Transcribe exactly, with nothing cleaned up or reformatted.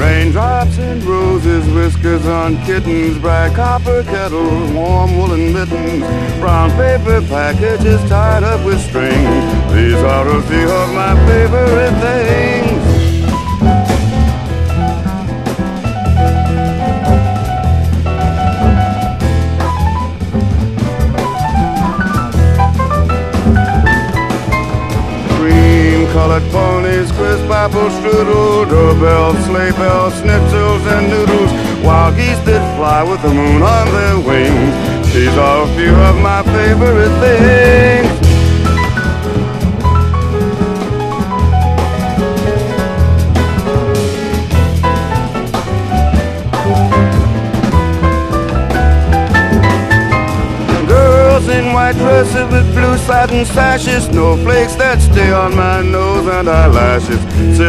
Raindrops and roses, whiskers on kittens, bright copper kettles, warm woolen mittens, brown paper packages tied up with string. These are a few of my favorite things. Colored ponies, crisp apple strudel, doorbells, sleigh bells, schnitzels and noodles, wild geese that fly with the moon on their wings. These are a few of my favorite things. In white dresses with blue satin sashes, snowflakes that stay on my nose and eyelashes.